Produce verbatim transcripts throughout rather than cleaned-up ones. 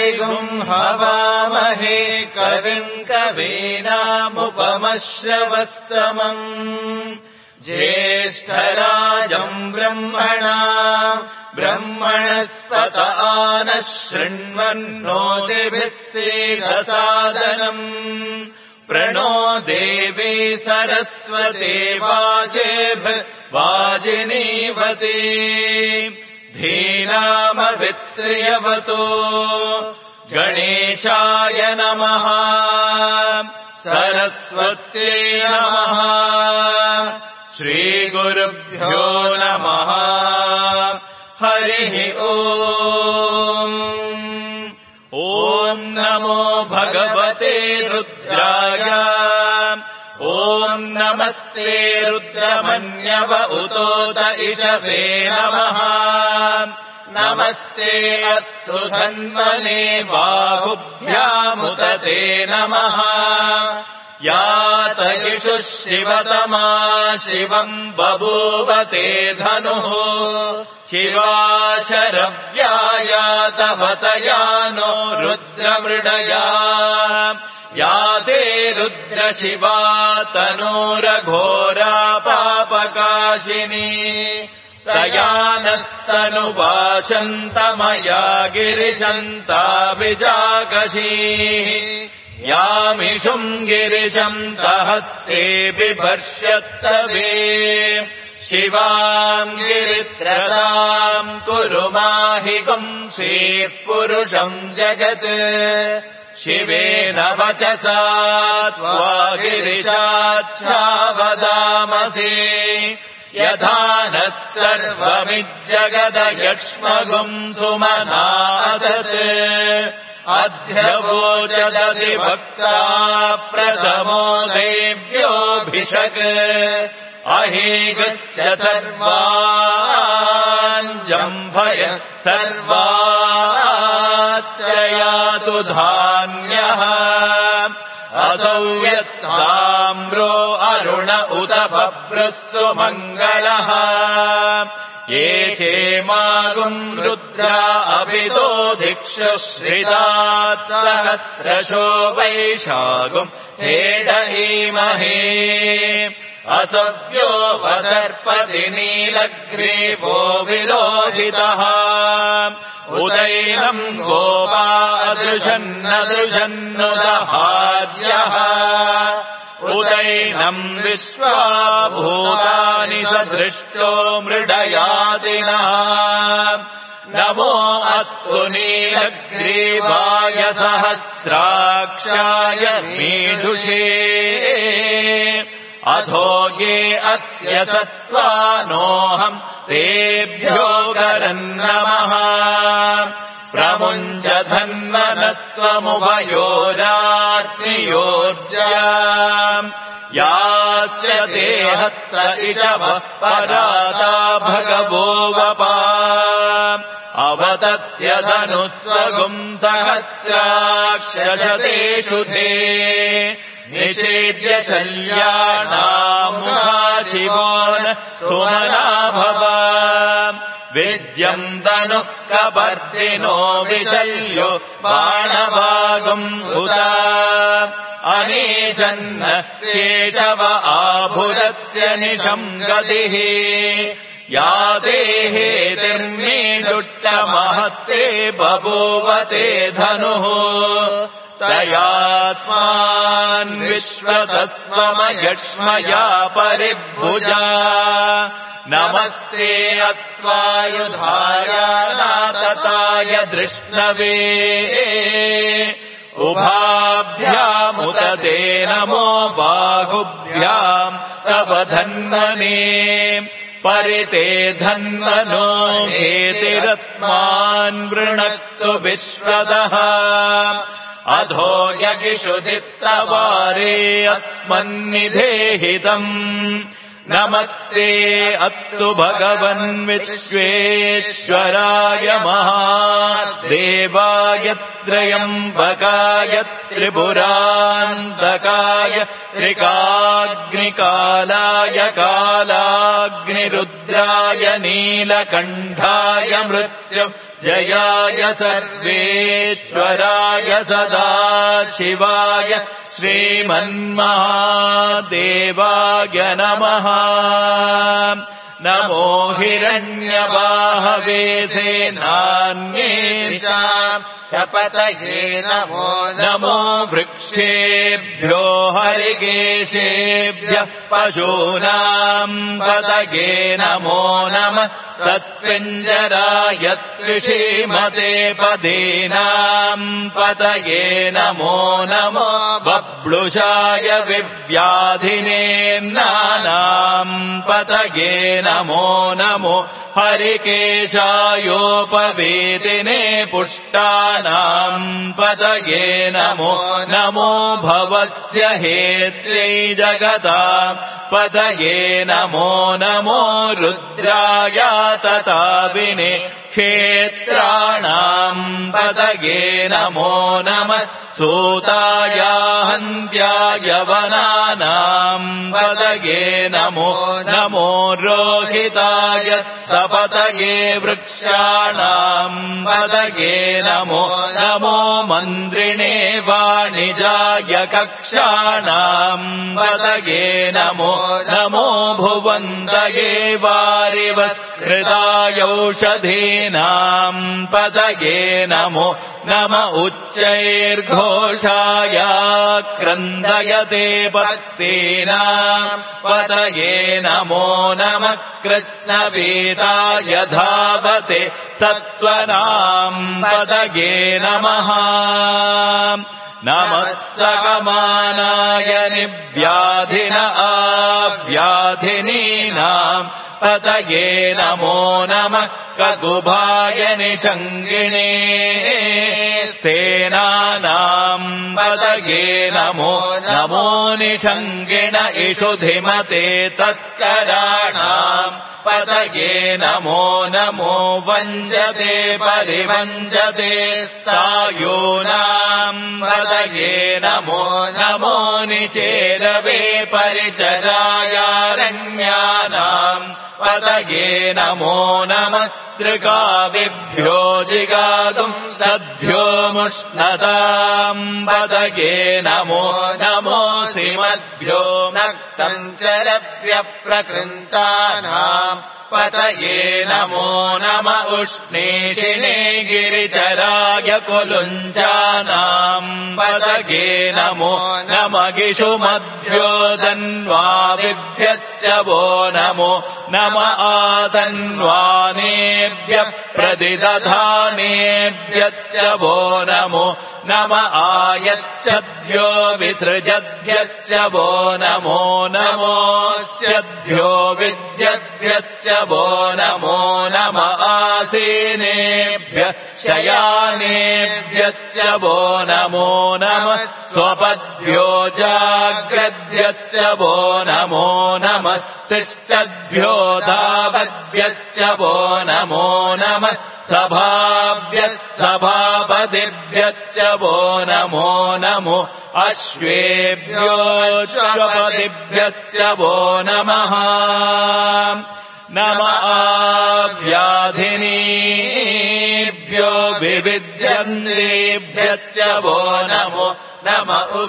भृगुम् हवामहे कविम् कवीनामुपमश्रवस्तमम् ज्येष्ठराजम् ब्रह्मणा ब्रह्मणस्पत नः शृण्वन्नोतिभिः सीदसादनम् प्रणो देवी सरस्वती वाजेभिः वाजिनीवती धीनामवित्र्यवतो गणेशाय नमः सरस्वत्यै नमः श्रीगुरुभ्यो नमः हरिः ओम् ॐ नमो भगवते रुद्राय ॐ नमस्ते रुद्रमन्यव उतोत इषवे नमः नमस्ते अस्तु धन्वने बाहुभ्यामुत ते नमः यातयिषुः शिवतमा शिवम् बभूवते धनुः शिवा शरव्यायातवतया नो रुद्रमृडया याते रुद्रशिवा तनूरघोरा पापकाशिनी तया नस्तनुवाशन्तमया गिरिशन्ताभिजागशीः यामिषुम् गिरिशन्तहस्ते बिभर्ष्यत्तवे शिवाम् गिरित्रताम् कुरु माहि पुंसीः पुरुषम् जगत् शिवेन वचसा त्वा गिरिशाच्छावदामसे यथा नः सर्वमिज्जगदयक्ष्मगुम् सुमनासत् अध्यवोचदति भक्ता प्रथमो देव्योऽभिषक् अहेगश्च सर्वान् जम्भय सर्वाश्च यातु धान्यः असौ यस्ताम्रो अरुण उत बभ्रस्तु मङ्गलः ये चेमागुम् रुद्रा अभितो दिक्षुश्रितात् सहस्रशो वैशागुम् हेडहीमहे असव्यो वदर्पति नीलग्रीवो विलोहितः उदैनम् गोपा अदृशन्नदृशन्नुदहार्यः उदैनम् विश्वा भूतानि सदृष्टो मृडयादिनः नमो अस्तु नीलग्रीवाय सहस्राक्षाय मीढुषे अधो ये अस्य सत्त्वानोऽहम् तेभ्यो करन्नमः प्रमुञ्च धन्वनस्त्वमुभयोराग्नियोर्जा याच देहस्त इषवः पराता भगवो वपा अवतत्यधनुस्वगुम् सहस्राक्षशतेषु ते निषेद्य शल्यानामुखा शिवो न सुमना भव विद्यम् दनुः कपर्दिनो विशल्यो बाणभागम् उदा अनीशन्नस्येषव आभुरस्य निशम् गतिः या देहेतिर्मे दुष्टमहस्ते बभूवते धनुः तयात्मान् विश्वतस्वमयक्ष्मया परिभुजा नमस्ते अस्त्वायुधाय नातताय दृष्णवे उभाभ्यामुत ते नमो बाहुभ्याम् तव धन्वने परिते धन्वनो हेतिरस्मान् वृणक्तु विश्वदः अधो यगिषुदिस्तवारे अस्मन्निधेहितम् नमस्ते अस्तु भगवन् विश्वेश्वराय महादेवाय त्र्यम्बकाय त्रिपुरान्तकाय त्रिकाग्निकालाय कालाग्निरुद्राय नीलकण्ठाय मृत्यु जयाय सर्वेश्वराय सदाशिवाय श्रीमन्महादेवाय नमः। नमो हिरण्यबाहवे सेनान्येषाम् च पतये नमो नमो वृक्षेभ्यो हरिकेशेभ्यः पशूनाम् पतये नमो नमः। तत्पिञ्जराय कृषिमते पदीनाम् पतये नमो नमो। बब्लुषाय विव्याधिनेन्नानाम् पतये नमो नमो। हरिकेशायोपवेदिने पुष्टानाम् पतये नमो नमो। भवस्य हेत्यै जगताम् पतये नमो नमो। रुद्राय तताविने क्षेत्राणाम् पतये नमो नमः। सूताय हन्त्याय वनानाम् पतये नमो नमो। रोहिताय पतये वृक्षाणाम् पतये नमो नमो। मन्त्रिणे वाणिजाय कक्षाणाम् पतये नमो नमो। भुवन्तये वारिवत्कृताय औषधीनाम् पतये नमो नम। उच्चैर्घोषाय क्रन्दयते भक्तीनाम् पतये नमो नमः। कृष्णवीताय धावते सत्त्वनाम् पतये नमः नमः। सकमानाय निव्याधिन आव्याधिनीनाम् पतये नमो नमः। ककुभाय निषङ्गिणे सेनानाम् पतये नमो नमो। निषङ्गिण इषुधिमते तस्कराणाम् पतये नमो नमो। वञ्चते परिवञ्चते स्थायूनाम् पतये नमो नमो। निचेरवे परिचरायारण्यानाम् पतये नमो नमः। सृगाविभ्यो जिगातुम् सद्भ्यो मुष्णताम् पतये नमो नमो। श्रीमद्भ्यो नक्तम् चरव्यप्रकृन्तानाम् पतये नमो नम। उष्णीषिणे गिरिचराय कुलुञ्चानाम् पतये नमो नम। गिषुमध्यो धन्वाविभ्यश्च वो नमो नम। आतन्वानेभ्यः प्रतिदधानेभ्यश्च वो नमो नम। आयच्छद्भ्यो विसृजद्भ्यश्च वो नमो नमोऽस्यद्भ्यो विद्यद्भ्यश्च वो नमो नम। आसीनेभ्यः शयानेभ्यश्च वो नमो नमः। स्वपद्भ्यो जाग्रद्भ्यश्च वो नमो नमः। तिष्ठद्भ्यो धावद्भ्यश्च वो नमो नमः। सभाभ्यः सभापतिभ्यश्च वो नमो नमो। अश्वेभ्योऽश्वपतिभ्यश्च वो नमः नम। आव्याधिनीभ्यो विविध्यन्तेभ्यश्च वो नमो नम।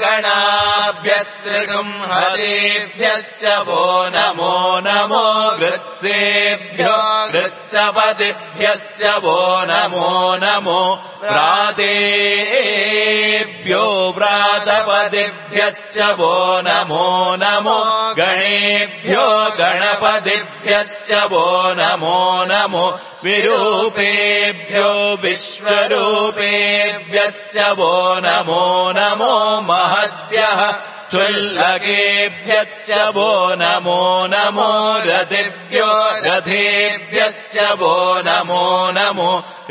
उगणाभ्यस्त्रिगुंहरेभ्यश्च वो नमो नमो। वृत्सेभ्यो वृत्सपतिभ्यश्च वो नमो नमो। व्रातेभ्यो व्रातपतिभ्यश्च वो नमो नमो। गणेभ्यो गणपतिभ्यश्च वो नमो नमो। विरूपेभ्यो विश्वरूपेभ्यश्च वो नमो नमो। महद्भ्यः क्षुल्लकेभ्यश्च वो नमो नमो। रथेभ्यो रथेभ्यश्च वो नमो नमो।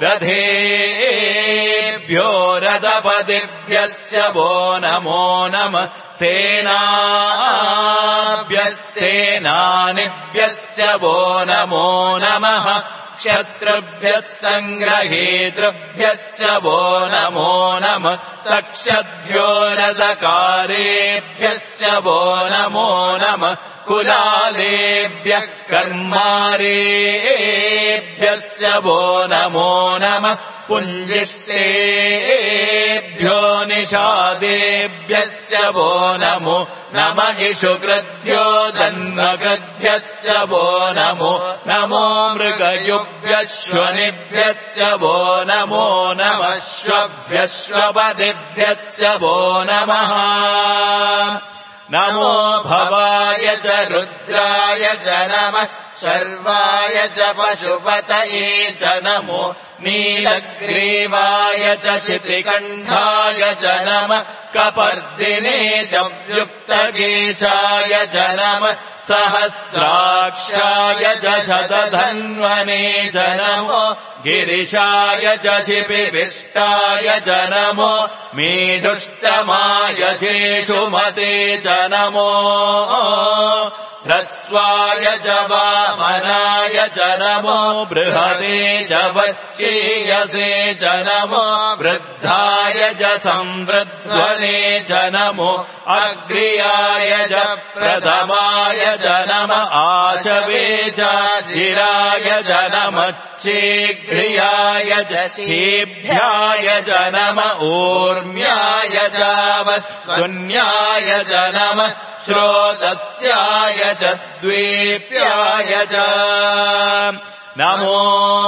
रथेभ्यो रथपतिभ्यश्च वो नमो नमः। सेनाभ्यः सेनानिभ्यश्च वो नमो नमः। क्षत्रुभ्यः सङ्ग्रहेतृभ्यश्च वो नमो नमः। तक्षद्भ्यो रथकारेभ्यश्च वो नमो नमः। कुलालेभ्यः कर्मारेभ्यश्च वो नमो नमः पुञ्जिष्टेभ्यो निषादेभ्यश्च वो नमो नम इषुकृद्भ्यो जन्मकृद्भ्यश्च वो नमो नमो मृगयुभ्यश्वनिभ्यश्च वो नमो नमः श्वभ्यश्वपदिभ्यश्च वो नमः नमो भवाय च रुद्राय च नमः शर्वाय च पशुपतये च नमो नीलग्रीवाय च शितिकण्ठाय च नमः कपर्दिने च व्युक्तकेशाय च नमः सहस्राक्षाय च शतधन्वने च नमो गिरिशाय च शिपिविष्टाय च नमो मेढुष्टमाय शेषुमते च नमो ह्रस्वाय च वामनाय च नमो बृहते च वच्छेयसे च नमो वृद्धाय च संवृध्वने च नमो अग्र्याय च प्रथमाय च नम आशवे च चिराय च नमः शीघ्रियाय च शीभ्याय च नम ऊर्म्याय च वस्वन्याय च नमः श्रोतस्याय च द्वीप्याय च नमो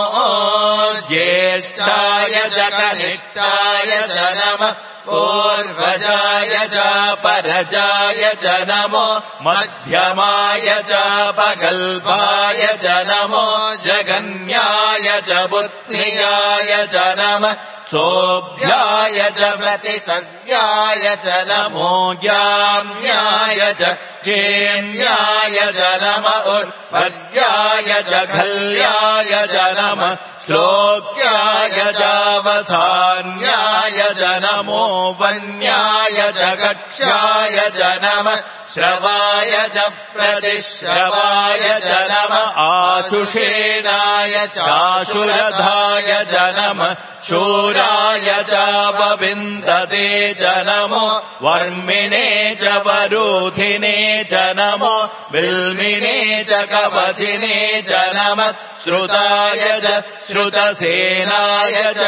ज्येष्ठाय च कनिष्ठाय च नमः पूर्वजाय च परजाय च नमो मध्यमाय च पगल्भाय च नमो जगन्याय च बुद्धियाय च नमः सोऽभ्याय च प्रतिसव्याय च नमो ज्ञाम्याय च क्षेम्याय च नम उर्वर्याय च खल्याय च नमः श्लोक्याय चावधान्याय च नमो वन्याय च कक्ष्याय च नमः श्रवाय च प्रतिश्रवाय च नमः आशुषेणाय चाशुरधाय च नमः शूराय चापविन्दते च नमो वर्मिणे च वरूधिने च नमो बिल्मिने च कवचिने च नमः श्रुताय च श्रुतसेनाय च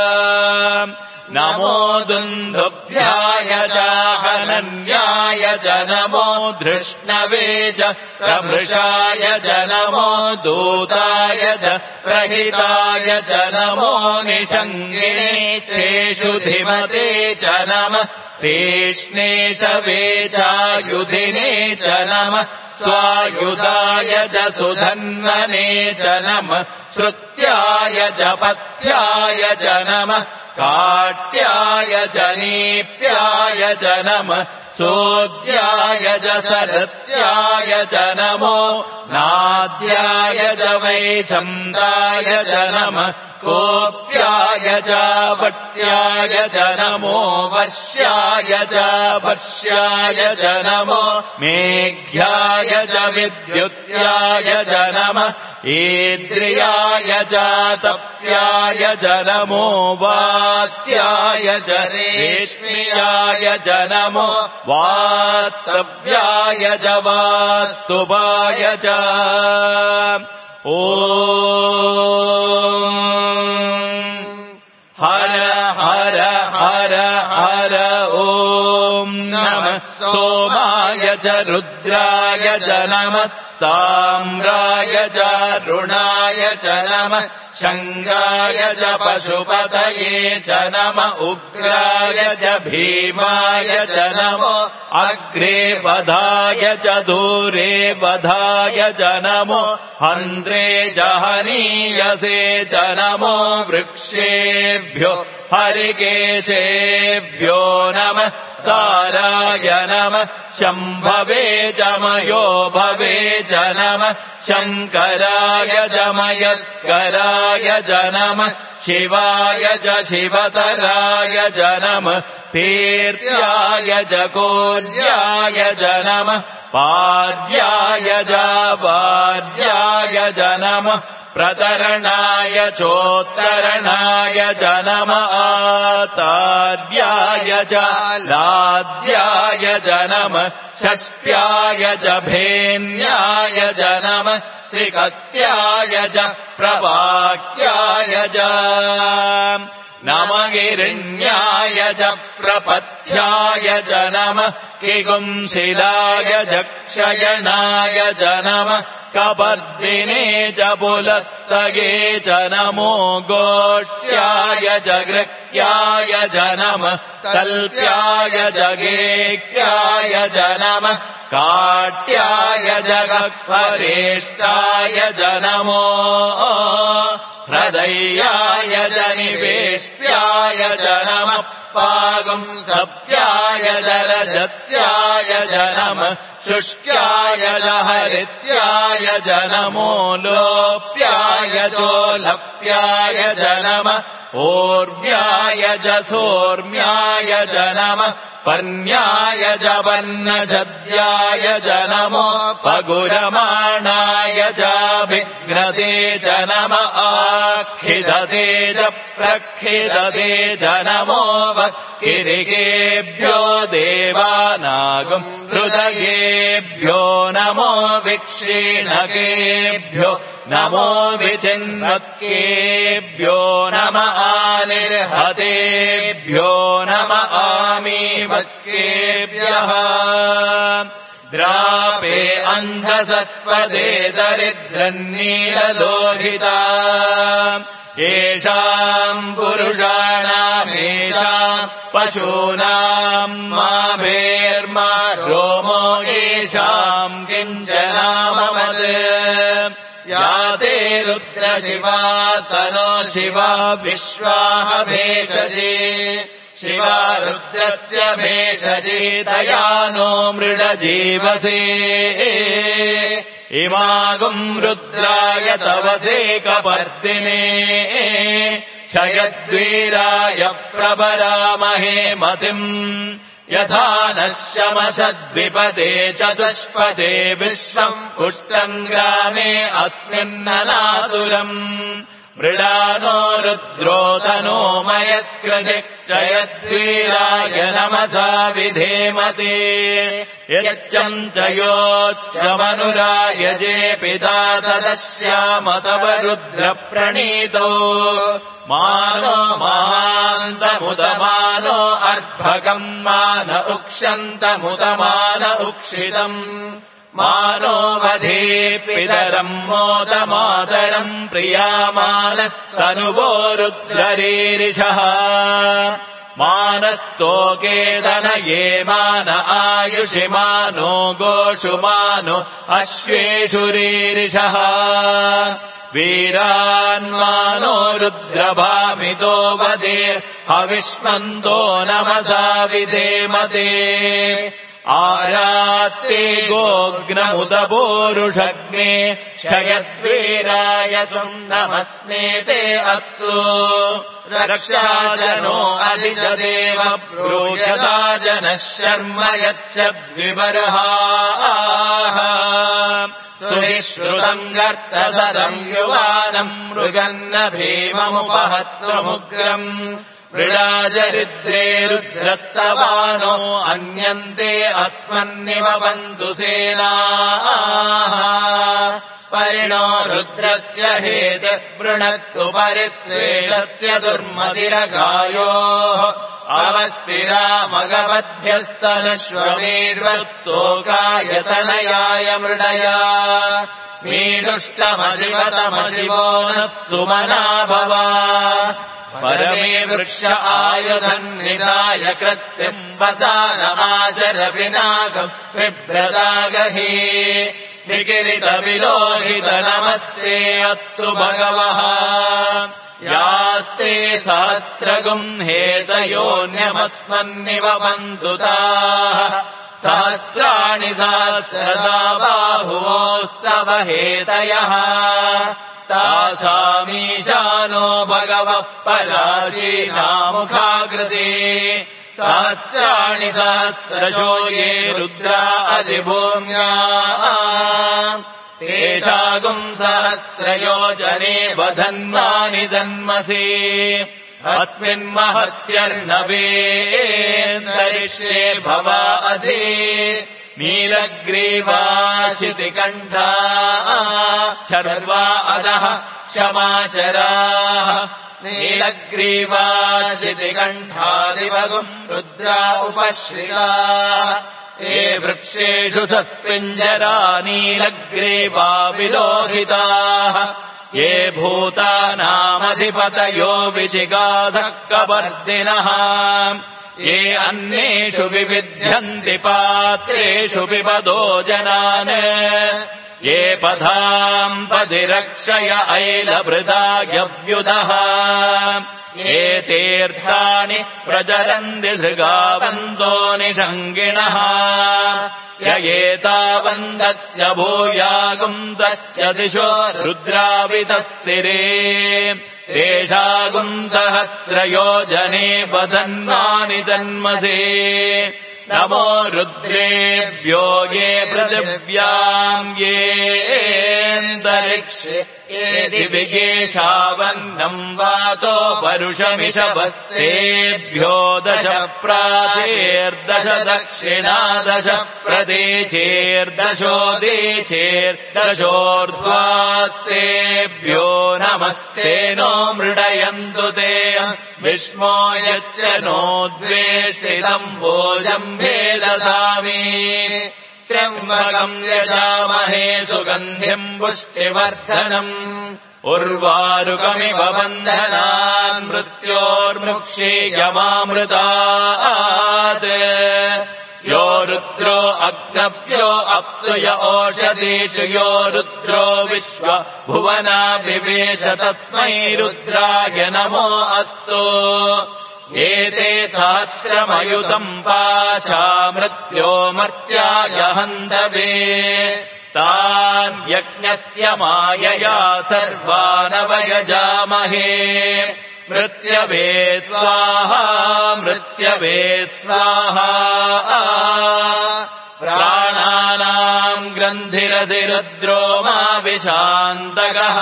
नमो दुन्दुभ्याय च हनन्याय च नमो धृष्णवे च प्रमृषाय च नमो दूताय च प्रहिताय च नमो निषङ्गिणे चेषुधिमते च नमः तीक्ष्णे शवे चायुधिने च नमः स्वायुधाय च सुधन्वने च नमः श्रुत्याय च पथ्याय च नमः काट्याय च नीप्याय च नमः सोद्याय च सरत्याय च नमो नाद्याय च वैशन्दाय च नमः कोप्याय च वट्याय च नमो वश्याय च वश्याय च नमो मेघ्याय च विद्युत्याय च नमः ईद्रियाय च तप्याय च नमो वात्याय च रेश्म्याय च नमो वास्तव्याय च वास्तुवाय च ॐ हर हर हर हर ॐ नमः सोमाय च रुद्राय च नमः ताम्राय च रुणाय च नमः शङ्गाय च पशुपतये च नम उग्राय च भीमाय च नमो अग्रे वधाय च दूरे वधाय च नमो हन्त्रे जहनीयसे च नमो वृक्षेभ्यो हरिकेशेभ्यो नमः ताराय नमः शम्भवे च मयो भवे च नमः शङ्कराय च मयस्कराय च नमः शिवाय च शिवतराय च नमः तीर्थ्याय च कोल्याय च नमः पाद्याय च वाद्याय च नमः प्रतरणाय चोत्तरणाय च नमः आतार्याय च लाद्याय च नमः षष्ट्याय च भेन्याय च नमः श्रीकत्याय च प्रवाक्याय च नमः हिरण्याय च प्रपथ्याय च नमः किगुंसिलाय च क्षयणाय च नमः कपर्दिने च पुलस्तये च नमो गोष्ठ्याय च गृह्याय च नमः कल्प्याय च गेक्याय च नमः काट्याय च गह्वरेष्ठाय च नमो हृदयाय च निवेष्ट्याय च नमः पागुंसप्याय च रजस्याय च नमः शुष्क्याय च हरित्याय च नमो लोप्याय चोलप्याय च नमः ऊर्व्याय च सोर्म्याय च नमः पर्ण्याय च वर्णशद्याय च नमो पगुरमाणाय च विघ्नते च नमः आखिदते च प्रखिदते च नमो वक्किरिकेभ्यो देवानागम् हृदयेभ्यो नमो विक्षीणकेभ्यो नमो विचिन्वत्केभ्यो नमः आनिर्हतेभ्यो नमः आमीवत्केभ्यः द्रापे अन्धसस्पदे दरिद्रन्नीललोहिता येषाम् पुरुषाणामेषाम् पशूनाम् माभेर्मा रोमो येषाम् किञ्चनामवत् याते रुद्रशिवा तनो शिवा विश्वाः भेषजे शिवा रुद्रस्य भेषजे तया नो मृडजीवसे इमागुम् रुद्राय तवसे कपर्दिने क्षयद्वीराय प्रभरामहे मतिम् यथा नः शमसद्विपदे चतुष्पदे विश्वम् पुष्टम् ग्रामे अस्मिन्ननातुलम् मृडानो रुद्रो तनो मयस्कृते क्षयद्वीराय नमसा विधेमते यच्चम् च योश्च मनुरायजे पिता तदस्याम तव रुद्रप्रणीतो मानो महान्तमुदमानो अर्भकम् मान उक्षन्तमुदमान उक्षितम् मानो वधे पितरम् मोदमातरम् प्रियामानस्तनुवो रुद्ररीरिषः मानस्तोकेदनये मान आयुषि मानो गोषु मानो अश्वेषु रीरिषः वीरान्मानो रुद्रभामितो वदे हविष्मन्तो नमसा विधेमते आरात्ते गोग्नमुदपोरुषग्ने क्षयद्वीराय त्वम् नमस्नेते अस्तु रक्षाजनो अधिजदेव ब्रूयता जनः शर्म यच्छद्विबर्हाः सुविश्रुतम् गर्तसदम् युवानम् मृगन्न भीममुपहत्वमुग्रम् मृडाजरिद्रे रुद्रस्तवानो अन्यन्ते अस्मन्निव बन्धु सेनाः परिणो रुद्रस्य हेत वृणत्तु परित्वेषस्य दुर्मतिरगायोः अवस्तिरामगवद्भ्यस्तनश्वमेर्वस्तोकायतनयाय मृडया मीडुष्टमशिवतमशिवो नः सुमना भवा परमे वृक्ष आयुधन्निधाय कृत्यम् वसान आचर विनागम् विभ्रदागहि निकिरितविलोहित नमस्ते अस्तु भगवः यास्ते सहस्रगुम् हेतयोऽन्यमस्मन्निव बन्धुताः सहस्राणि सहस्रदा बाहुवोस्तव हेतयः तासामीशानो भगवः पलाशीनामुखाकृते सहस्राणि सहस्रशो ये रुद्रा अधिभूम्या तेषागुम् सहस्रयोजने वधन्वानि जन्मसि अस्मिन्महत्यर्नवेन्दरिष्ये भवा अधि नीलग्रीवाशितिकण्ठा शर्वा अधः क्षमाचराः नीलग्रीवाशितिकण्ठादिवगुम् रुद्रा उपश्रिताः ये वृक्षेषु सस्पिञ्जरा नीलग्रीवा विलोहिताः ये भूतानामधिपतयो विशिगाधः कवर्दिनः ये अन्येषु विविध्यन्ति पात्रेषु पिबदो जनान् ये पदाम् पदिरक्षय ऐलभृदायव्युदः ये तीर्थानि प्रचरन्ति सृगावन्तो निषङ्गिणः य एतावन्दस्य भूयागुम् तस्य दिशो रुद्रावितस्तिरे तेषागुम् सहस्रयोजने वधन्वानि जन्मसे नमो रुद्रेभ्यो ये पृथिव्याम् येऽन्तरिक्षे ये दिविगेशावन्नम् वातो परुषमिषभस्तेभ्यो दश प्राचेर्दश दक्षिणा दश प्रदेशेर्दशोदेशेर्दशोर्ध्वास्तेभ्यो नमस्ते नो मृडयन्तु ते विष्मो यच्च नो द्वेष्टितम् भोजम्भे दधामि त्र्यम्बकम् यजामहे सुगन्धिम् पुष्टिवर्धनम् उर्वारुकमिव बन्धनान् मृत्योर्मुक्षीयमामृतात् यो रुद्रो अग्नभ्यो अप्सुय ओषधीषु यो रुद्रो विश्व भुवनाभिवेश तस्मै रुद्राय नमो अस्तु एते सहस्रमयुतम् पाशा मृत्यो मर्त्याय हन्तवे तान् यज्ञस्य मायया सर्वानवयजामहे मृत्यवे स्वाहा मृत्यवे स्वाहा प्राणानाम् ग्रन्थिरधिरुद्रो मा विशान्तकः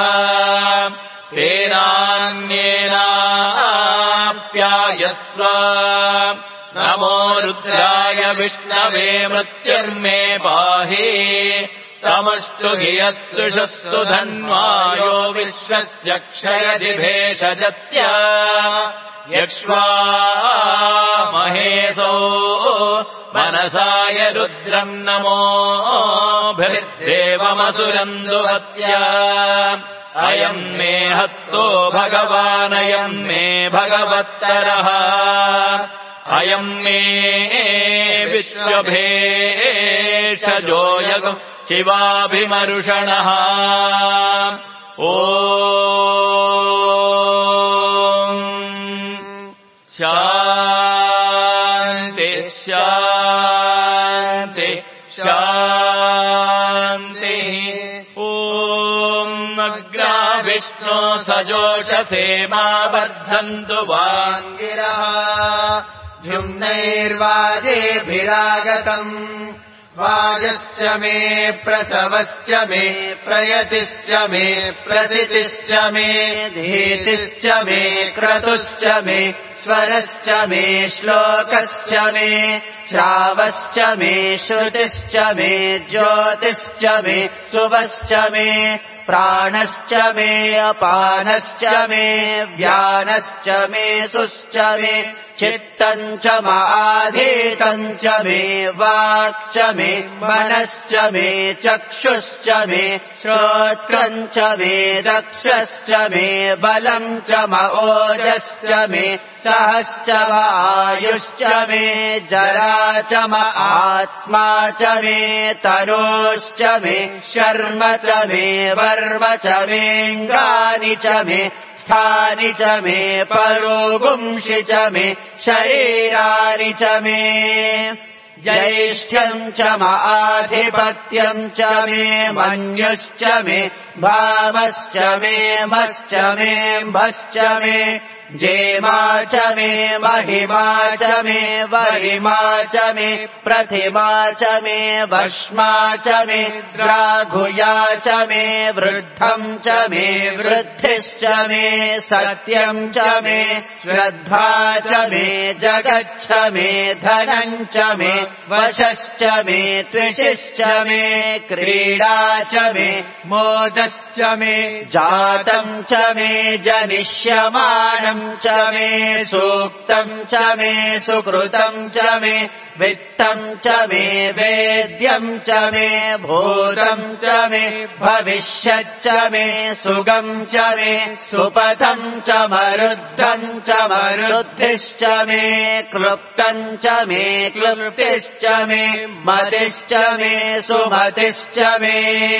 तेनान्येनाप्यायस्व नमो रुद्राय विष्णवे मृत्युर्मे पाहि तमस्तु हि यस्सुषस्सु धन्वायो विश्वस्य क्षयति भेषजस्य यक्ष्वा महेशो मनसाय रुद्रम् नमोभिर्देवमसुरन्दुवस्य अयम् मे हस्तो भगवानयम् मे भगवत्तरः अयम् मे विश्वभेषजोऽयगुम् शिवाभिमरुषणः ॐ शान्ति शान्ति शान्तिः ॐ अग्रा विष्णो सजोषसे मा वर्धन्तु वाङ्गिरः द्युम्नैर्वाजेभिरागतम् वाजश्च मे प्रसवश्च मे प्रयतिश्च मे प्रसितिश्च मे धीतिश्च मे क्रतुश्च मे स्वरश्च मे श्लोकश्च मे श्रावश्च मे श्रुतिश्च मे ज्योतिश्च मे सुवश्च मे प्राणश्च मे अपानश्च मे व्यानश्च मे सुश्च मे चित्तम् च माधीतम् च मे वाक् च मे मनश्च मे चक्षुश्च मे श्रोत्रम् च मे दक्षश्च मे बलम् च ओजश्च मे सहश्च आयुश्च मे जरा च आत्मा च मे तनोश्च मे शर्म च मे वर्म च मेऽङ्गानि च मे स्थानि च मे परोगुंषि च मे शरीराणि च मे ज्यैष्ठ्यम् च आधिपत्यम् च मे मन्युश्च मे भावश्च मे मश्च मे भश्च मे जेमा च मे महिमा च मे वरिमा च मे प्रतिमा च मे वश्मा च मे द्राघुया च मे वृद्धम् च मे वृद्धिश्च मे सत्यम् च मे श्रद्धा च मे जगच्छ मे धनम् च मे वशश्च मे त्विषिश्च मे क्रीडा च मे मोदश्च मे जातम् च मे जनिष्यमाणम् च मे सूक्तम् च मे सुकृतम् च मे वित्तम् च मे वेद्यम् च मे भूतम् च मे भविष्यच्च मे सुगम् च मे सुपथम् च मरुद्धम् च मरुद्धिश्च मे क्लुप्तम् च मे क्लुप्तिश्च मे मतिश्च मे सुमतिश्च मे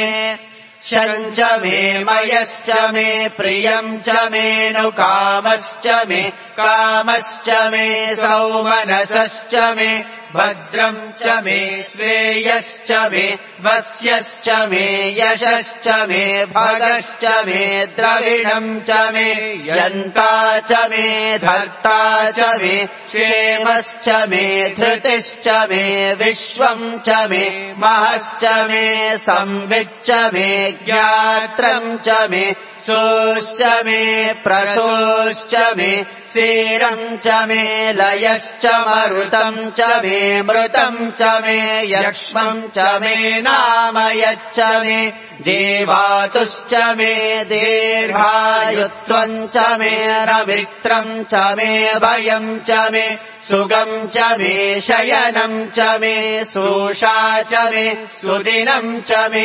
शञ्च मे मयश्च मे प्रियम् च मे नु कामश्च मे कामश्च मे सौमनसश्च मे भद्रम् च मे श्रेयश्च मे वस्यश्च मे यशश्च मे भगश्च मे द्रविणम् च मे यन्ता च मे धर्ता च मे क्षेमश्च मे धृतिश्च मे विश्वम् च मे महश्च मे संविच्च मे ज्ञात्रम् च मे सोश्च मे प्रसोश्च मे सीरम् च मे लयश्च मरुतम् च मे मृतम् च मे यक्ष्मम् च मे नामयच्च मे जीवातुश्च मे दीर्घायुत्वम् च मे रमित्रम् च मे भयम् च मे सुगम् च मे शयनम् च मे सूषा च मे सुदिनम् च मे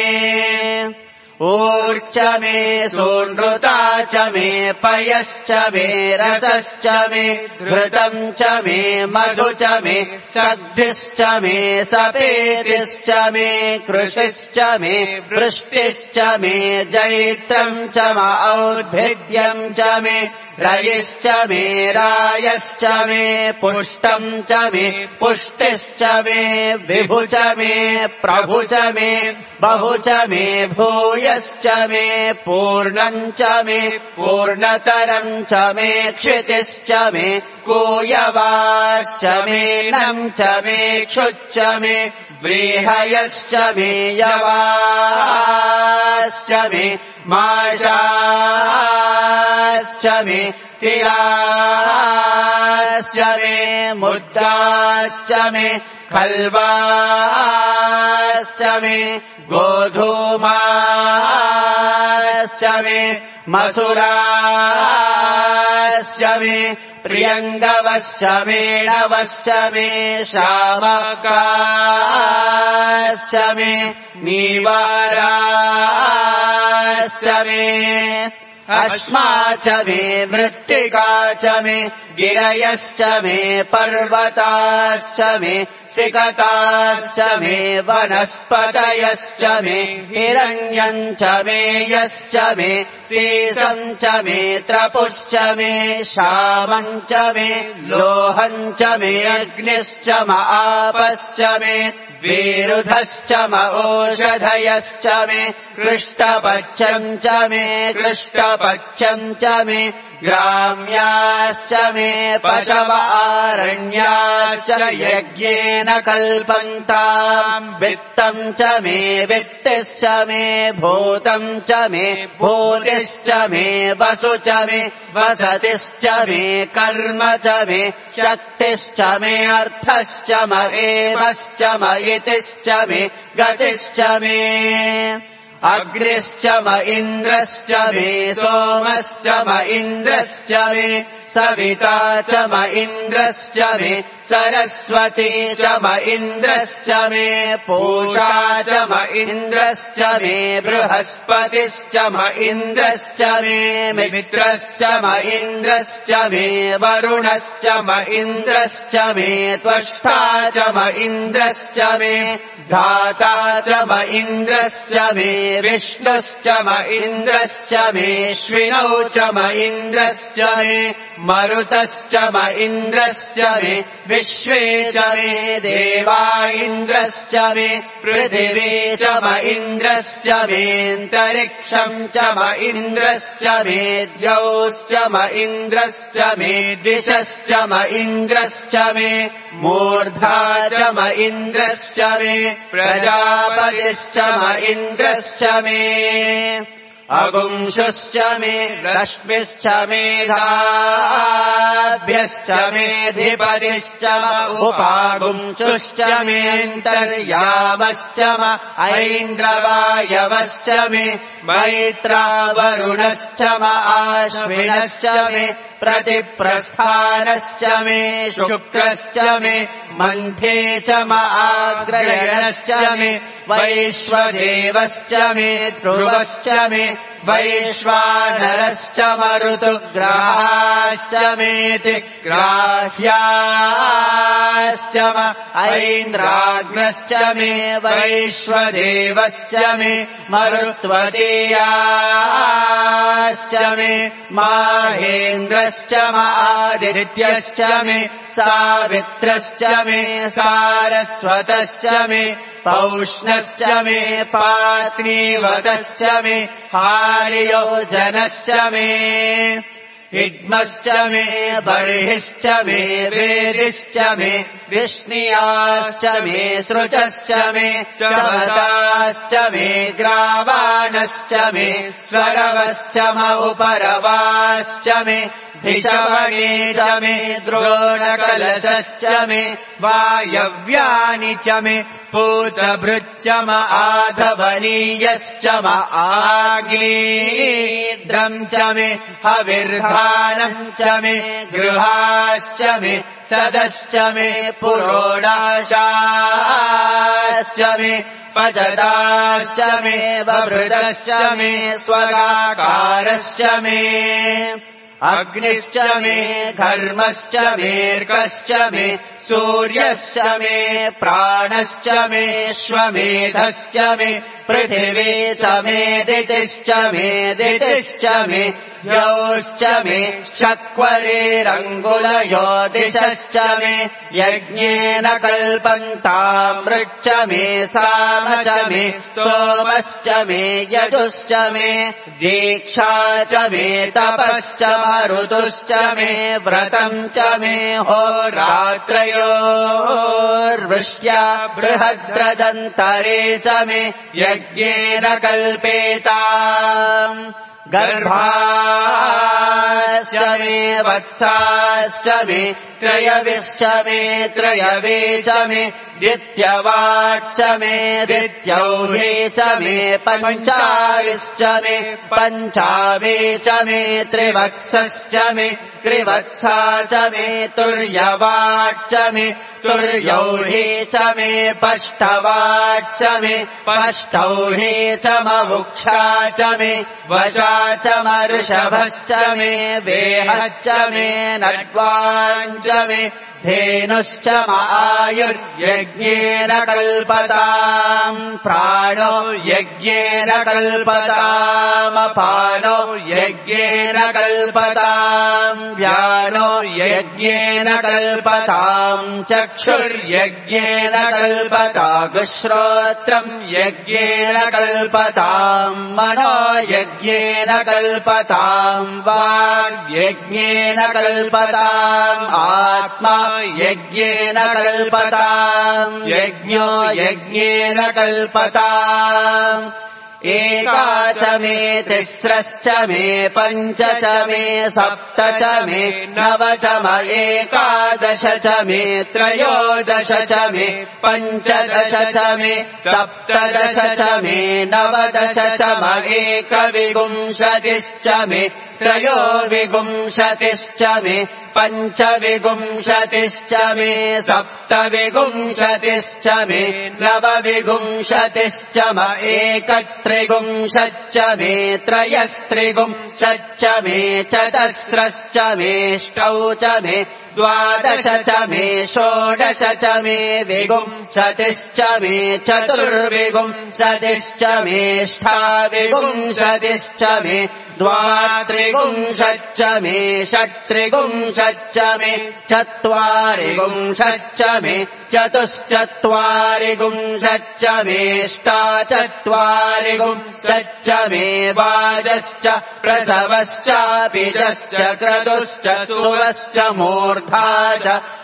ऊर्च मे सूनृता च मे पयश्च मे रसश्च मे घृतम् च मे मधु च मे सग्धिश्च मे सपेतिश्च मे कृषिश्च मे वृष्टिश्च मे जैत्रम् च औद्भिद्यम् च मे रयिश्च मे रायश्च मे पुष्टम् च मे पुष्टिश्च मे विभु च मे प्रभु च मे बहु च मे भूयश्च मे पूर्णम् च मे पूर्णतरम् च मे क्षितिश्च मे कूयवाश्च मे नम् च मे क्षुच्च मे व्रीहयश्च मे यवाश्च मे माशाश्च मे तिराश्च मे मुद्दाश्च मे खल्वाश्च मे गोधूमाश्च मे मसुराश्च मे प्रियङ्गवश्च मे नवश्च मे शामकाश्च मे नीवाराश्च मे अश्मा च मे मृत्तिका च मे गिरयश्च मे पर्वताश्च मे सिकताश्च मे वनस्पतयश्च मे हिरण्यम् च मे यश्च मे सीसम् च मे त्रपुश्च मे श्यामम् च मे लोहम् च मे अग्निश्च म आपश्च मे विरुधश्च म ओषधयश्च मे कृष्टपक्षम् च मे कृष्टपक्षम् च मे ग्राम्याश्च मे पशव आरण्याश्च यज्ञेन कल्पन्ताम् वित्तम् च मे वित्तिश्च मे भूतम् च मे भूतिश्च मे वसु च मे वसतिश्च मे कर्म च मे शक्तिश्च मे अर्थश्च म एवश्च म इतिश्च मे गतिश्च मे अग्निश्च म इन्द्रश्च मे सोमश्च म इन्द्रश्च मे सविता च म इन्द्रश्च मे सरस्वती च म इन्द्रश्च मे पूषा च म इन्द्रश्च मे बृहस्पतिश्च म इन्द्रश्च मे मित्रश्च म इन्द्रश्च मे वरुणश्च म इन्द्रश्च मे त्वष्टा च म इन्द्रश्च मे धाता च म इन्द्रश्च मे विष्णुश्च म इन्द्रश्च मे श्विनौ च म इन्द्रश्च मे मरुतश्च म इन्द्रश्च मे विश्वे च मे देवा इन्द्रश्च मे पृथिवी च म इन्द्रश्च मेऽन्तरिक्षम् च म इन्द्रश्च मे द्यौश्च म इन्द्रश्च मे दिशश्च म इन्द्रश्च मे मूर्धा च म इन्द्रश्च मे प्रजापतिश्च म इन्द्रश्च मे अगुंशुश्च मे रश्मिश्च मेधाभ्यश्च मेऽधिपतिश्च म उपागुंशुश्च मेऽन्तर्यामश्च म ऐन्द्रवायवश्च मे मैत्रावरुणश्च म आश्विनश्च मे प्रतिप्रस्थानश्च मे शुक्रश्च मे मन्थे च म आग्रयणश्च मे वैश्वदेवश्च मे ध्रुवश्च मे वैश्वानरश्च मरुतुग्राश्च मेति ग्राह्याश्च म ऐन्द्राग्नश्च मे वैश्वदेवश्च मे मरुत्वतीयाश्च मे माहेन्द्रश्च म आदित्यश्च मे सावित्रश्च मे सारस्वतश्च मे पौष्णश्च मे पात्नीवतश्च मे हार्योजनश्च मे हिड्मश्च मे बर्हिश्च मे वेदिश्च मे विष्णियाश्च मे सृजश्च मे चमसाश्च मे ग्रावाणश्च मे स्वरवश्च म उपरवाश्च मे धिषवणे च मे द्रोणकलशश्च मे वायव्यानि च मे पूतभृच्च म आधवनीयश्च म आग्नेयद्रम् च मे हविर्धानम् च मे गृहाश्च मे सदश्च मे पुरोडाशाश्च मे पचदाश्च मे वभृतश्च मे स्वगाकारश्च मे अग्निश्च मे घर्मश्च मेऽर्कश्च मे सूर्यश्च मे प्राणश्च मे श्वमेधश्च मे पृथिवी च मे दितिश्च मे दितिश्च मे द्यौश्च मे शक्वरेरङ्गुलयो दिशश्च मे यज्ञेन कल्पन्तामृच्च मे साम च मे स्तोमश्च मे यजुश्च मे दीक्षा च मे तपश्च मरुतुश्च मे व्रतम् च मे होरात्रयोर्वृष्ट्या बृहद्रदन्तरे च मे यज्ञेन कल्पेताम् गर्भाश्च मे वत्साश्च मे त्रयविश्च मे त्रयवे च मे द्वित्यवाच्च मे द्वित्यौहे च मे पञ्चाविश्च मे पञ्चावे च मे त्रिवत्सश्च मे त्रिवत्सा च मे तुर्यवाच्च मे तुर्यौहे च मे पष्टवाच्च मे पष्टौहे च मवुक्षा च मे वशा च मऋषभश्च मे वेहश्च मे नड्वाञ्च मे धेनुश्च म आयुर्यज्ञेन कल्पताम् प्राणो यज्ञेन कल्पतामपानो यज्ञेन कल्पताम् व्यानो यज्ञेन कल्पताम् चक्षुर्यज्ञेन कल्पताम् श्रोत्रम् यज्ञेन कल्पताम् मनो यज्ञेन कल्पताम् वाग्यज्ञेन कल्पताम् आत्मा यज्ञेन कल्पताम् यज्ञो यज्ञेन कल्पताम् एका च मे तिस्रश्च मे पञ्च च मे सप्त च मे नव च म एकादश च मे त्रयोदश च मे पञ्चदश च मे सप्तदश च मे नवदश च म एकविंशतिश्च मे त्रयोविंशतिश्च मे पञ्चविंशतिश्च मे सप्तविंशतिश्च मे नवविंशतिश्च म एकत्रिंशच्च मे त्रयस्त्रिंशच्च मे चतस्रश्च मेष्टौ च मे द्वादश च मे षोडश च मे विंशतिश्च मे चतुर्विंशतिश्च मेष्ठाविंशतिश्च मे द्वात्रिगुंशच्च मे षट्त्रिगुंशच्च मे चत्वारिगुंशच्च मे चतुश्चत्वारिगुंशच्च मेष्टाचत्वारिगुंशच्च मे वाजश्च प्रसवश्चापिजश्च क्रतुश्च सुवश्च मूर्धा च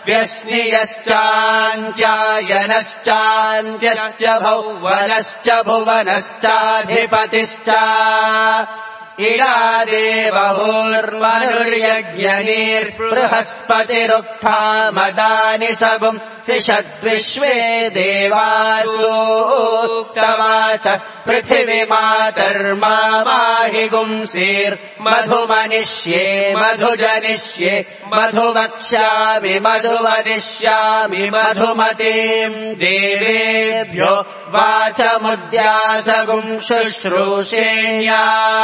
व्यश्नियश्चान्त्यायनश्चान्त्यश्च भुवनश्च भुवनश्चाधिपतिश्च इडादेवहुर्मनुर्यज्ञनीर्बृहस्पतिरुक्था मदानि सगुं सिषद्विश्वे देवासूक्तवाच पृथिवीमातर्मा माहि गुंसीर्मधुमनिष्ये मधुजनिष्ये मधुवक्ष्यामि मधुवदिष्यामि मधुमतीम् देवेभ्यो वाचमुद्यासगुं शुश्रूषेण्या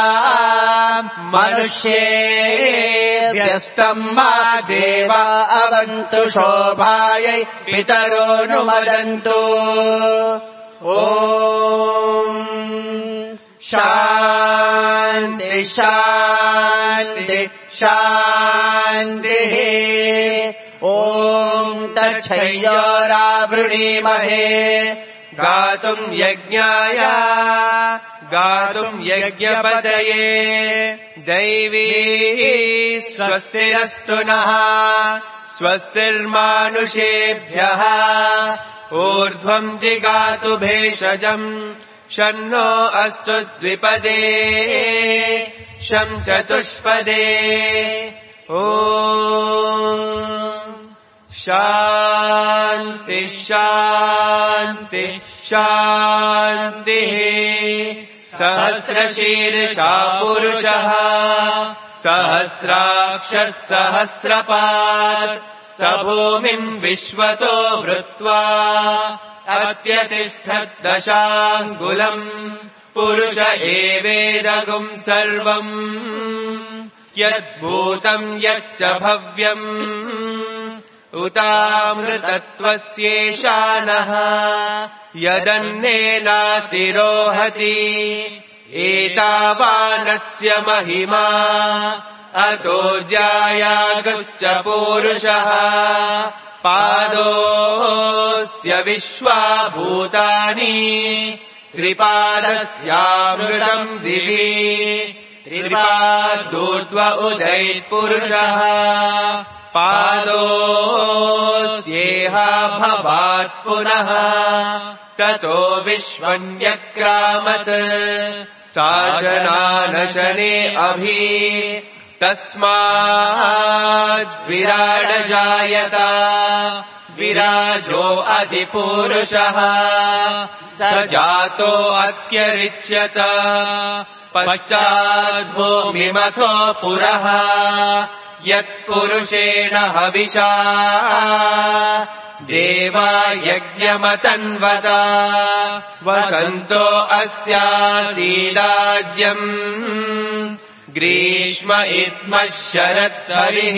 मनुष्येभ्यस्तम् मा देवा अवन्तु शोभायै पितरोऽनुमदन्तु ॐ शान्ति शान्ति शान्तिः ॐ तच्छय्योरावृणीमहे गातुम् यज्ञाय गातुम् यज्ञपतये दैवी स्वस्तिरस्तु नः स्वस्तिर्मानुषेभ्यः ऊर्ध्वम् जिगातु भेषजम् शन्नो अस्तु द्विपदे शं चतुष्पदे ॐ शान्ति शान्ति शान्तिः सहस्रशीर्षा पुरुषः सहस्राक्षः सहस्रपात् स भूमिम् विश्वतो वृत्वा अत्यतिष्ठद्दशाङ्गुलम् पुरुष एवेदगुम् सर्वम् यद्भूतम् यच्च भव्यम् उतामृतत्वस्येशानः यदन्नेनातिरोहति एतावानस्य महिमा अतो ज्यायागुश्च पूरुषः पादोऽस्य विश्वाभूतानि त्रिपादस्यामृतम् दिवि त्रिपादूर्ध्व उदैत्पुरुषः पादोऽस्येह भवात् पुनः ततो विश्वन्यक्रामत् सा जनानशने अभि तस्माद्विराडजायत विराजो अधिपूरुषः स जातो अत्यरिच्यत पश्चाद्भूमिमथो पुरः यत्पुरुषेण हविषा देवा यज्ञमतन्वत वसन्तो अस्यासीदाज्यम् ग्रीष्म इत्मः शरद्धरिः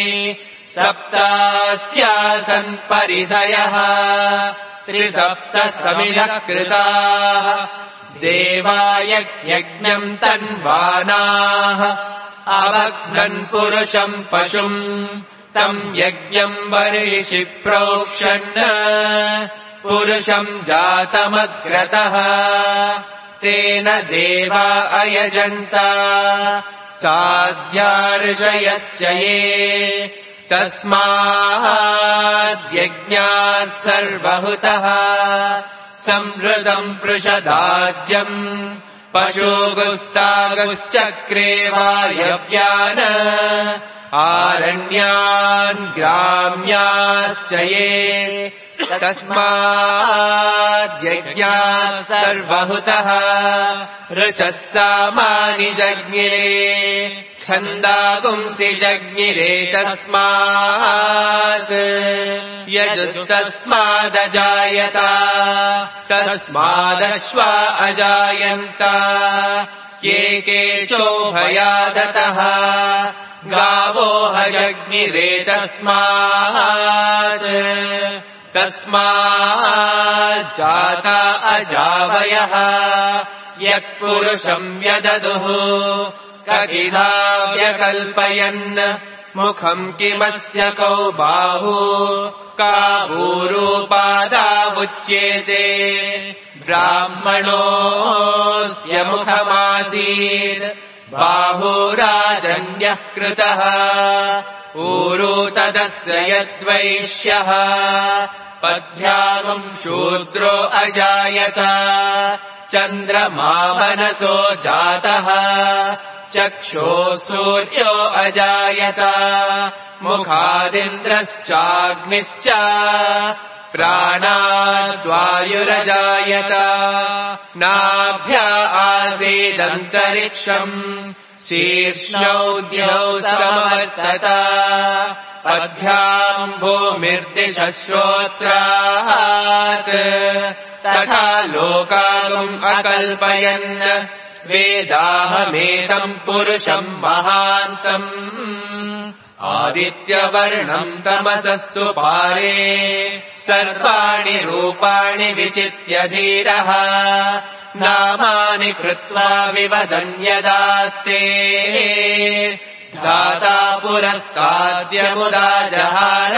सप्तास्यासन् परिधयः त्रिसप्तः समिधः कृताः देवा यज्ञम् तन्वानाः अवघ्नन् पुरुषम् पशुम् तम् यज्ञम् बर्हिषि प्रोक्षन् पुरुषम् जातमग्रतः तेन देवा अयजन्त साध्यार्षयश्च ये तस्माद्यज्ञात् सर्वहुतः संवृतम् पृषदाज्यम् पशुगुस्तागुश्चक्रे वायव्यान् आरण्यान् ग्राम्याश्च ये तस्माद्यज्ञात् सर्वहुतः ऋचः सामानि जज्ञिरे छन्दागुंसि जज्ञिरे तस्मात् यजुस्तस्मादजायत तस्मादश्वा अजायन्त ये केचोभयादतः गावो हजज्ञिरे तस्मात् तस्माज्जाता अजावयः यत्पुरुषम् व्यददुः कथिधा व्यकल्पयन् मुखम् किमस्य कौ बाहु का ऊरूपादावुच्येते ब्राह्मणोऽस्य मुखमासीत् बाहुराजन्यः कृतः ऊरू तदस्य यद्वैश्यः पद्भ्यागम् शूद्रो अजायत चन्द्रमा मनसो जातः चक्षुः सूर्यो अजायत मुखादिन्द्रश्चाग्निश्च प्राणाद्वायुरजायत नाभ्या आसीदन्तरिक्षम् शीर्ष्णौ द्यौ समवर्तत पद्भ्याम् भूमिर्दिशश्रोत्रात् तथा लोकागम् अकल्पयन् वेदाहमेतम् पुरुषम् महान्तम् आदित्यवर्णम् तमसस्तु पारे सर्वाणि रूपाणि विचित्य धीरः नामानि कृत्वा विवदन्यदास्ते दाता पुरस्ताद्यमुदा जहार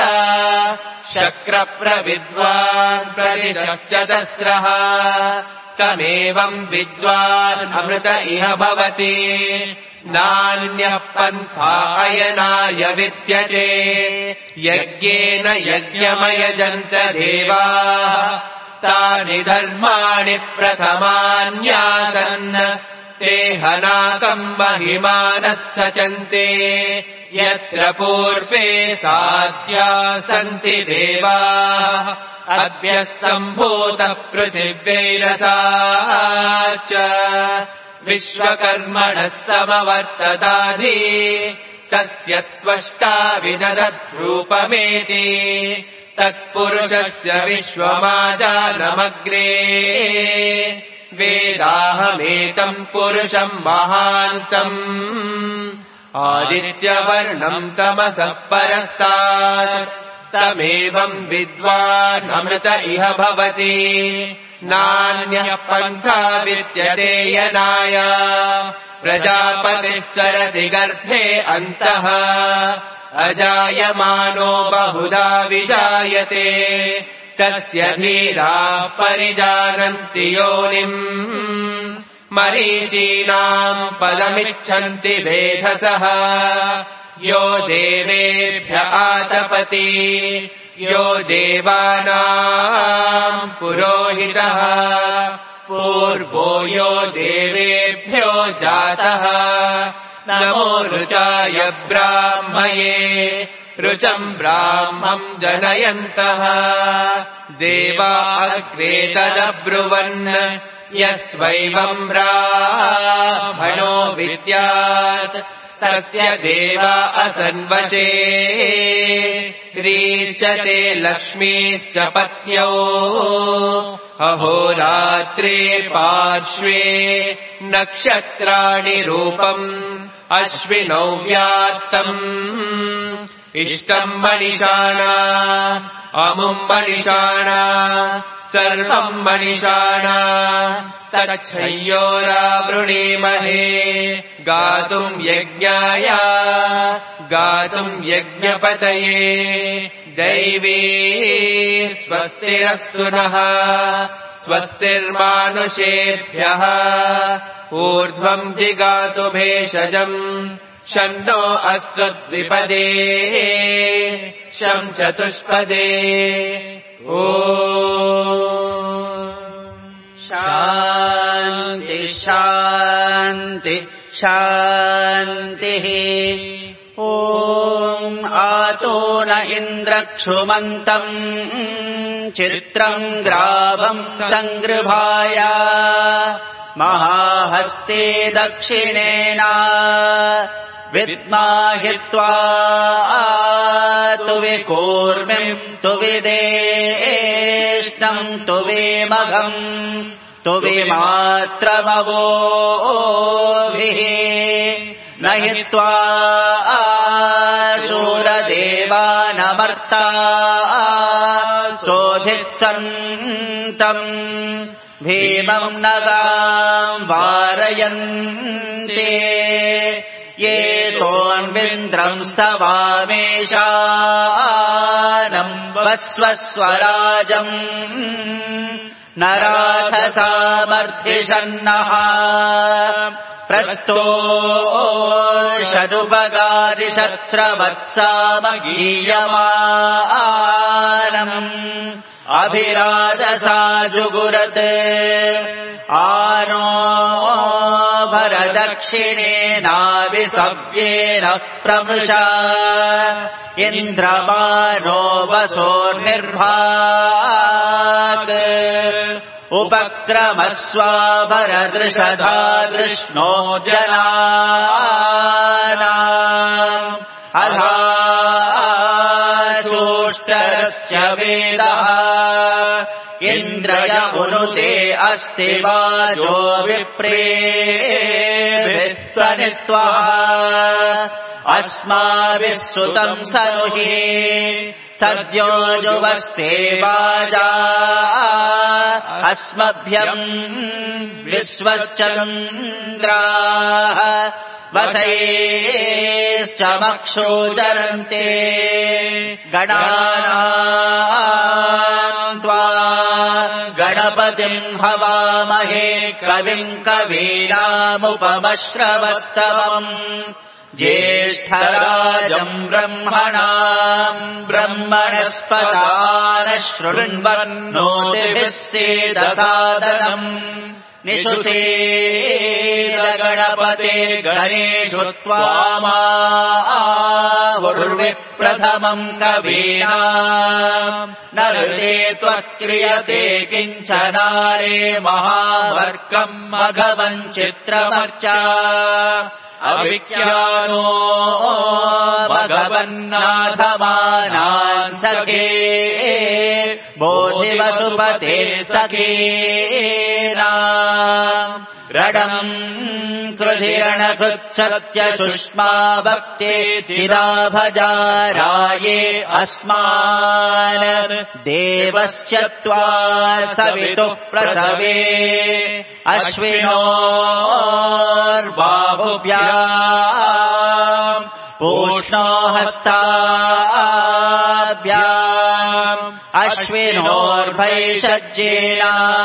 शक्रप्रविद्वान् प्रतिशश्चतस्रः तमेवम् विद्वान् अमृत इह भवति नान्यः पन्था अयनाय विद्यते यज्ञेन यज्ञमयजन्त देवाः तानि धर्माणि प्रथमान्यासन् ते हनाकम् महिमानः सचन्ते यत्र पूर्वे साध्या सन्ति देवाः अद्य सम्भूतः पृथिव्यैरसा च विश्वकर्मणः समवर्तताधि तस्य त्वष्टा विदधद्रूपमेति तत्पुरुषस्य विश्वमाजानमग्रे वेदाहमेतम् पुरुषम् महान्तम् आदित्यवर्णम् तमसः परस्तात् तमेवम् विद्वान् अमृत इह भवति नान्यः पन्था विद्यते यनाय प्रजापतिश्चरति गर्भे अन्तः अजायमानो बहुधा विजायते तस्य धीराः परिजानन्ति योनिम् मरीचीनाम् पदमिच्छन्ति वेधसः यो देवेभ्य आतपति यो देवानाम् पुरोहितः पूर्वो यो देवेभ्यो जातः नमो रुचाय ब्राह्मये रुचम् ब्राह्मम् जनयन्तः देवा अग्रे तदब्रुवन् यस्त्वैवम् ब्राह्मणो विद्यात् तस्य देवा असन्वशे स्त्रीश्च ते लक्ष्मीश्च पत्न्यौ अहोरात्रे पार्श्वे नक्षत्राणि रूपम् अश्विनौ व्यात्तम् इष्टम् मणिषाणा अमुम् मणिषाणा सर्वम् मणिषाणा तच्छय्योरावृणीमहे गातुम् यज्ञाय गातुम् यज्ञपतये दैवी स्वस्तिरस्तु नः स्वस्तिर्मानुषेभ्यः ऊर्ध्वम् जिगातु भेषजम् शन्नो अस्तु द्विपदे शं चतुष्पदे ओ शान्ति शान्ति शान्तिः ॐ आतो न इन्द्रक्षुमन्तम् चित्रम् ग्रावम् सङ्गृभाय महाहस्ते दक्षिणेन विद्माहित्वा तु विकूर्मिम् तु विदेष्टम् तु विमघम् तु विमात्रमवोभिः न हित्वा शूरदेवानमर्ता शोभित्सन्तम् भीमम् नगाम् वारयन्ते ये तोऽन्विन्द्रम् स्तवामेशानम् वस्वस्वराजम् नराथ सामर्थिषन्नः प्रस्तो षडुपगारिषत्स्रवत्सामगीयमानम् अभिराजसा जुगुरत् आनो भरदक्षिणेनाविसव्येन प्रमृषा इन्द्रमानो वसोर्निर्भाक् उपक्रमस्वाभरदृषधा दृष्णो जनानाम् अधाशोष्टरस्य वेदः इन्द्रय उनुते अस्ति वाजो विप्रेभिः सनित्वः अस्माभिः सुतम् सनुहि सद्यो जुवस्ते वाजा अस्मभ्यम् विश्वश्चन्द्राः वसैश्च मक्षोचरन्ते गणानाम् त्वा गणपतिम् हवामहे कविम् कवीनामुपमश्रवस्तमम् ज्येष्ठराजम् ब्रह्मणाम् ब्रह्मणस्पतानः शृण्वन्नोतिभिः सेदसादनम् निषुषेद गणपते गणेषु त्वामाहुर्विप्रथमम् कवीनाम् नरते त्वक्रियते किञ्चनारे महावर्गम् मघवम् चित्रमर्चा अविख्यानो भगवन्नाथमानान् सखे बोधिवसुपते सखेनाम् रणम् कृधिरणकृच्छत्यशुष्मा भक्ते चिराभजाराये अस्मान् देवस्य त्वा सवितुः प्रसवे अश्विनोर्बाहुभ्याम् पूष्णो हस्ताभ्याम् अश्विनोर्भैषज्येन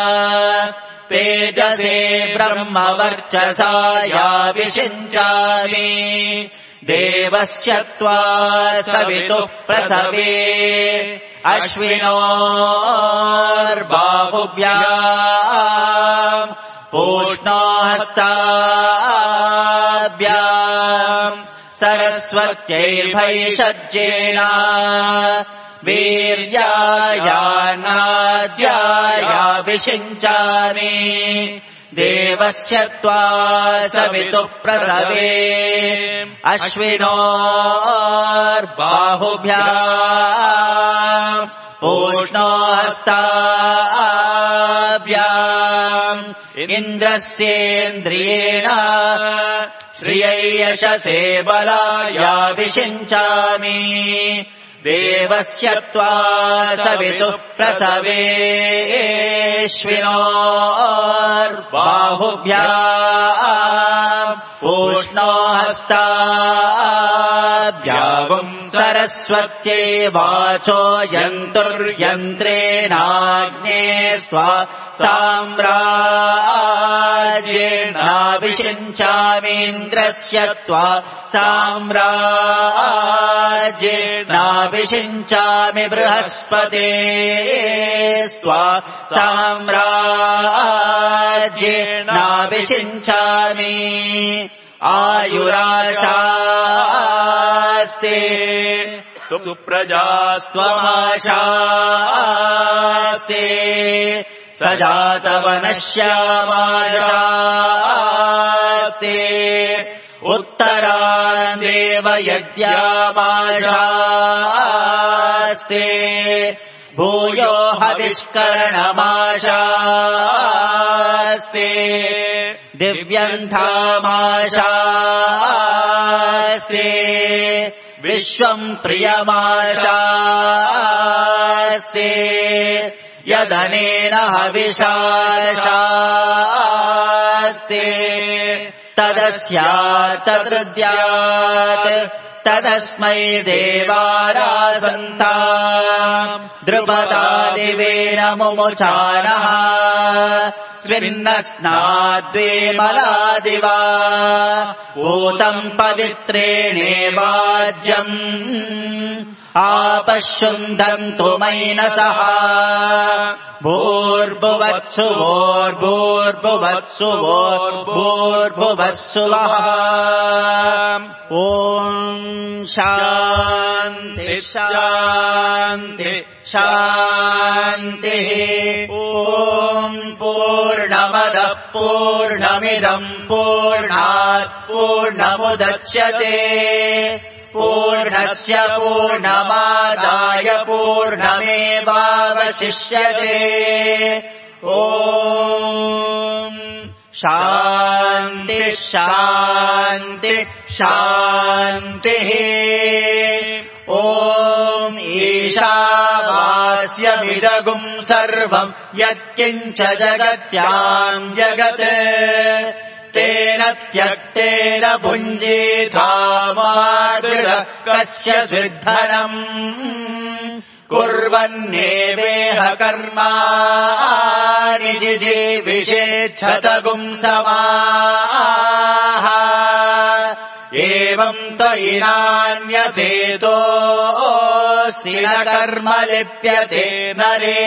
तेजसे ब्रह्मवर्चसा याभिषिञ्चामि देवस्य त्वा सवितुः प्रसवे अश्विनोर्बाहुभ्याम् पूष्णो हस्ताभ्याम् सरस्वत्यैर्भैषज्येन वीर्यायानाद्यायाभिषिञ्चामि देवस्य त्वा सवितुः प्रसवे अश्विनोर्बाहुभ्याम् पूष्णो हस्ताभ्याम् इन्द्रस्येन्द्रियेण श्रियै यशसे बलायाभिषिञ्चामि देवस्य त्वा सवितुः प्रसवेश्विनोर्बाहुभ्याम् पूष्णो हस्ताभ्याम् सरस्वत्यै वाचो यन्तुर्यन्त्रेणाग्ने स्वा साम्राज्येनाभिषिञ्चामीन्द्रस्य त्वा साम्राज्येनाभिषिञ्चामि बृहस्पते स्त्वा साम्राज्येनाभिषिञ्चामि आयुराशास्ते सुप्रजास्त्वमाशास्ते सजातवनश्यामाशास्ते उत्तरान् देवयज्ञामाशास्ते भूयो हविष्करणमाशास्ते दिव्यन्थामाशास्ते विश्वम् प्रियमाशास्ते यदनेन हविषाशास्ते तदस्यात् तदृद्यात् तदस्मै देवारासन्ता द्रुपदादिवेन मुमुचानः स्विन्नस्नाद्वे मलादिवा ऊतम् पवित्रेणेवाज्यम् आपश्युन्धन्तु मैनसः भूर्भुवत्सु भोर्भूर्भुवत्सु भोर्भूर्भुवस्सुवः ॐ शान्ति शान्ति शान्तिः ॐ पूर्णमदः पूर्णमिदम् पूर्णात् पूर्णमुदच्यते पूर्णस्य पूर्णमादाय पूर्णमेवावशिष्यते ॐ शान्ति शान्ति शान्तिः ॐ ईशावास्यमिदगुम् सर्वम् यत्किञ्च जगत्याम् जगत् तेन त्यक्तेन भुञ्जीथामादृढः कस्य सिद्धनम् कुर्वन्नेवेह कर्माणि जिजीविषेच्छतगुम् समाः एवम् त्वयि नान्यथेतोऽस्ति न कर्म लिप्यते नरे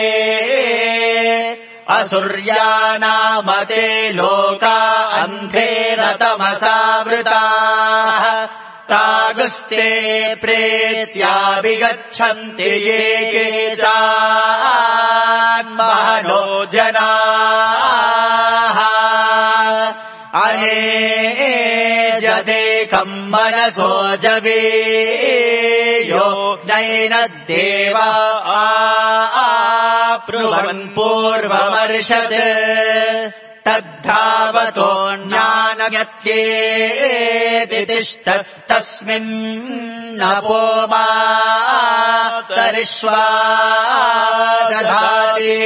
असुर्यानामते लोका अन्धेन तमसावृताः तागस्ते प्रेत्या विगच्छन्ति ये चान्महनो जनाः अनेजदेकम् मनसो जवेयो नैनद्देवा आप्नुवन् पूर्वमर्षत् तद्धावतो ज्ञानयत्येति तिष्ठत् तस्मिन्नपो मातरिष्वा दधाति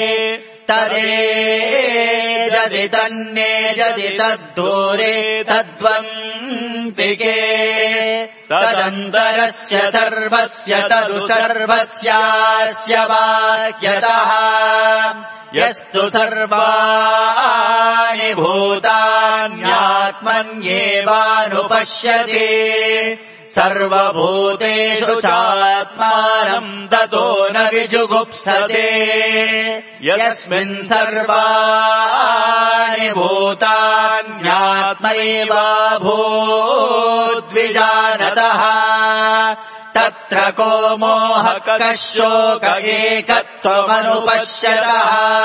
तदेजति तन्नेजति तद्दूरे तद्वन्तिके तदन्तरस्य सर्वस्य तदु सर्वस्यास्य वाक्यतः यस्तु सर्वाणि भूतान्यात्मन्येवानुपश्यति सर्वभूतेषु चात्मानम् ततो न विजुगुप्सते यस्मिन् सर्वाणि भूतान्यात्मैवाभूद्विजानतः तत्र को मोहः कः शोक एकत्वमनुपश्यतः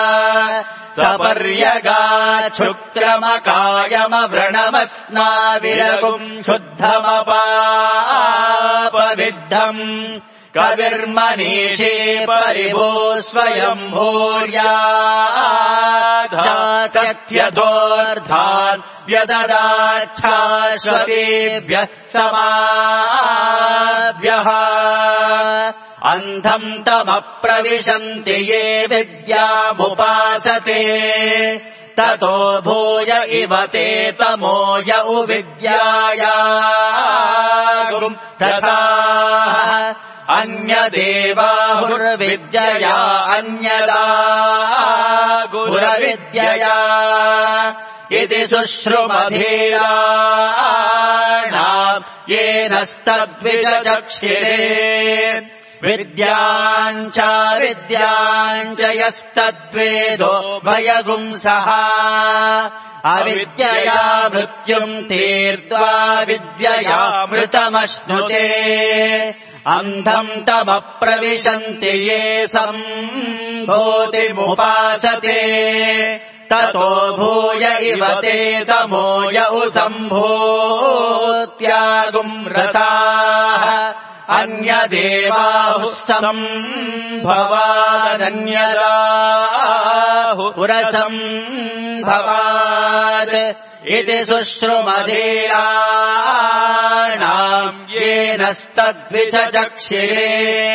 सपर्यगाच्छुक्रमकायमव्रणमस्नाविरगुम् शुद्धमपापविद्धम् कविर्मनीषे परिभो स्वयम्भूर्याकथ्यथोऽर्थान् व्यददाच्छाश्वतेभ्यः समाभ्यः अन्धम् तमप्रविशन्ति ये विद्यामुपासते ततो भूय इव ते तमो य उविद्यायागुम् तथाः अन्यदेवाहुर्विद्यया अन्यदा गुरविद्यया इति शुश्रुमभीराणाम् येनस्तद्विजचक्षिरे विद्याञ्च विद्याञ्च यस्तद्वेदो भयगुंसः अविद्यया मृत्युम् तीर्त्वा विद्यया मृतमश्नुते अन्धम् तमप्रविशन्ति ये सम्भूतिमुपासते ततो भूय इव ते तमो य सम्भूत्यागुम् रताः अन्यदेवाहुः सम्भवादन्यदाहुरसम्भवात् इति शुश्रुमधीराणाम् येनस्तद्विचक्षिरे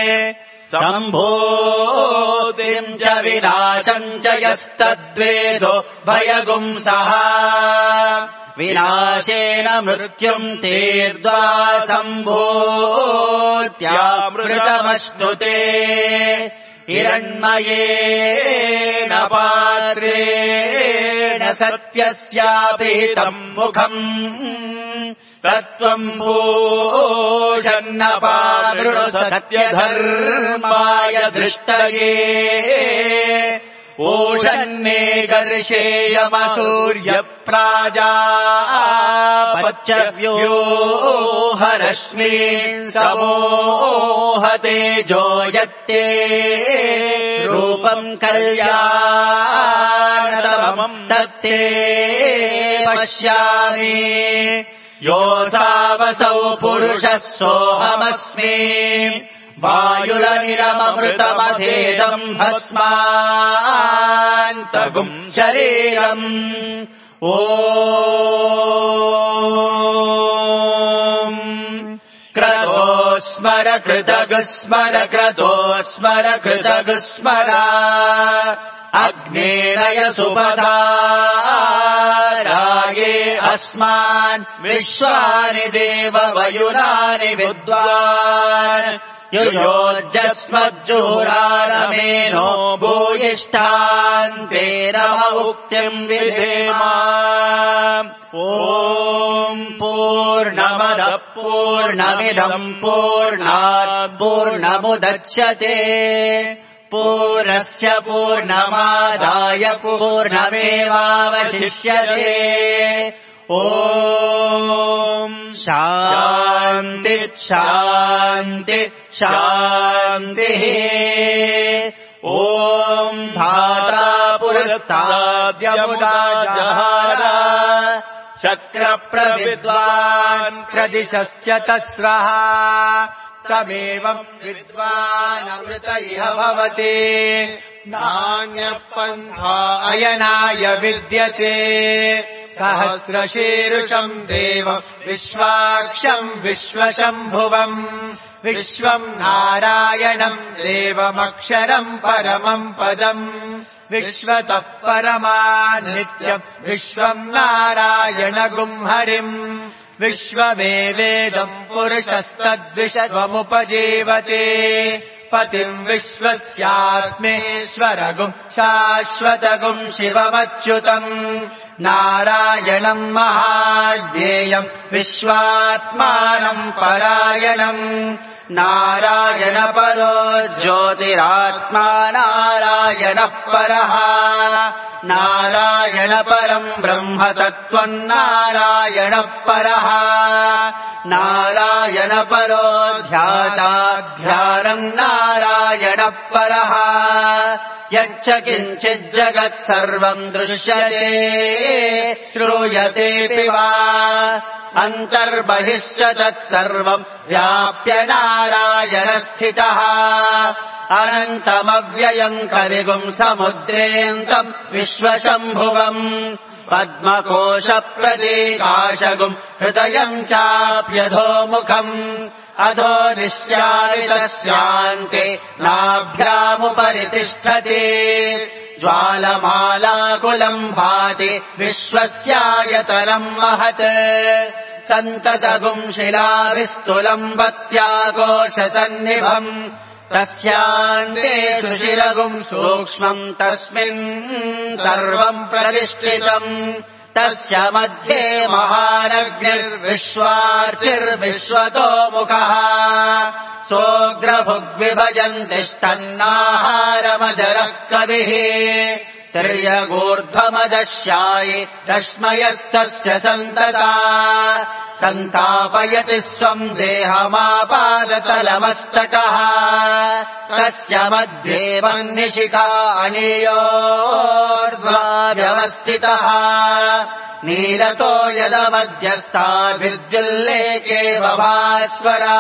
सम्भूतिम् च विनाशम् च यस्तद्वेदो भयगुंसः विनाशेन मृत्युम् तीर्द्वा सम्भूत्यामृतमश्नुते हिरण्मयेन पात्रेण सत्यस्यापिहितम् मुखम् तत्त्वम् भूषन्नपावृणु सत्यधर्माय दृष्टये ओषन्ने गर्षेयमसूर्यप्राजापत्यव्यो हरश्मीन् समोहते जोयत्ते रूपम् कल्याणतमम् तत्ते पश्यामि योऽसावसौ पुरुषः सोऽहमस्मि वायुरनिरममृतमधेदम् भस्मान्तगुम् शरीरम् ॐ क्रतो स्मर कृतगः स्मर क्रतो स्मर कृतगः स्मर अग्नेरय सुपधाराये अस्मान् विश्वानि देववयुनानि विद्वान् युयोजस्मज्जुहुरारमेनो भूयिष्ठान्तेन उक्तिम् विधेम ॐ पूर्णमदः पूर्णमिदम् पूर्णात् पूर्णमुदच्यते पूर्णस्य पूर्णमादाय पूर्णमेवावशिष्यते ॐ शान्ति शान्ति शान्तिः ॐ धाता पुरस्ताद्यमुदा जहार शक्रप्रविद्वान् प्रदिशश्च तस्रः तमेवम् विद्वानमृत इह भवति नान्यपन्था अयनाय विद्यते सहस्रशीर्षम् देवम् विश्वाक्षम् विश्वशम्भुवम् विश्वम् नारायणम् देवमक्षरम् परमम् पदम् विश्वतः परमान्नित्यम् विश्वम् नारायणगुम् हरिम् विश्वमेवेदम् पुरुषस्तद्विषत्वमुपजीवते पतिम् विश्वस्यात्मेश्वरगुम् शाश्वतगुम् शिवमच्युतम् नारायणम् महाज्ञेयम् विश्वात्मानम् परायणम् नारायणपरो ज्योतिरात्मा नारायणः परः नारायणपरम् ब्रह्म तत्त्वम् नारायणः परः नारायणपरो ध्याता ध्यानम् नारायणः परः यच्च किञ्चिज्जगत् सर्वम् दृश्यते श्रूयतेऽपि वा अन्तर्बहिश्च तत्सर्वम् व्याप्य नारायणस्थितः अनन्तमव्ययम् कविगुम् समुद्रेऽन्तम् विश्वशम्भुवम् पद्मकोशप्रतीकाशगुम् हृदयम् चाप्यधोमुखम् अधो निश्चारितस्यान्ते नाभ्यामुपरि तिष्ठति ज्वालमालाकुलम् भाति विश्वस्यायतनम् महत् सन्ततगुम् शिलाविस्तुलम् वत्याकोशसन्निभम् तस्यान्ते सुशिरगुम् सूक्ष्मम् तस्मिन् सर्वम् प्रतिष्ठितम् तस्य मध्ये महानग्निर्विश्वार्चिर्विश्वतो मुखः सोऽग्रभुग्विभजन् तिष्ठन्नाहारमजरः कविः तिर्यगूर्ध्वमदश्यायि रश्मयस्तस्य सन्तता सन्तापयति स्वम् देहमापादतलमस्तकः तस्य मध्ये वह्निशिखा अनीयोर्ध्वा व्यवस्थितः नीलतो यदमध्यस्ताभिर्जुल्लेके बभास्वरा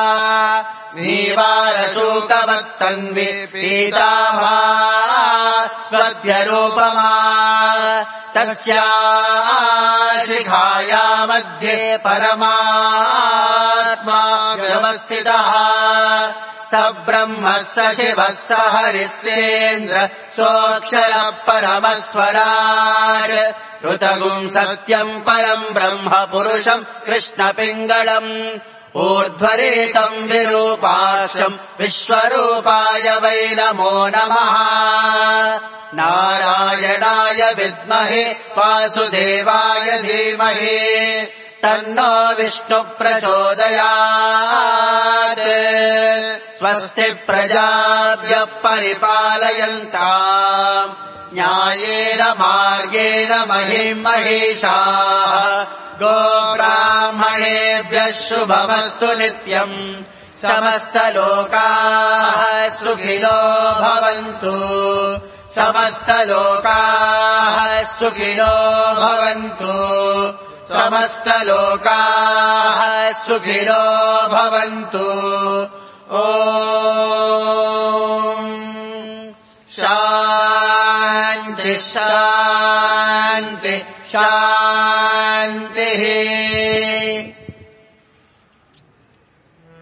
नीवारशूकवत्तन्वि पीताभा स्वद्यरूपमा तस्या शिखाया मध्ये परमात्मा व्यवस्थितः स ब्रह्म स शिवः स हरिश्चेन्द्र सोऽक्षरः परमस्वराट् ऋतगुम् सत्यम् परम् ब्रह्म पुरुषम् कृष्णपिङ्गलम् ऊर्ध्वरेतम् विरूपाक्षम् विश्वरूपाय वै नमो नमः नारायणाय विद्महे वासुदेवाय धीमहि तन्नो विष्णु प्रचोदयात् स्वस्ति प्रजाभ्यः परिपालयन्ताम् न्यायेन मार्गेण महिम् महिषाः गोब्राह्मणेभ्यः शुभमस्तु नित्यम् समस्तलोकाः सुखिनो भवन्तु समस्तलोकाः सुखिनो भवन्तु समस्तलोकाः सुखिनो भवन्तु ॐ शान्ति शान्ति शान्तिः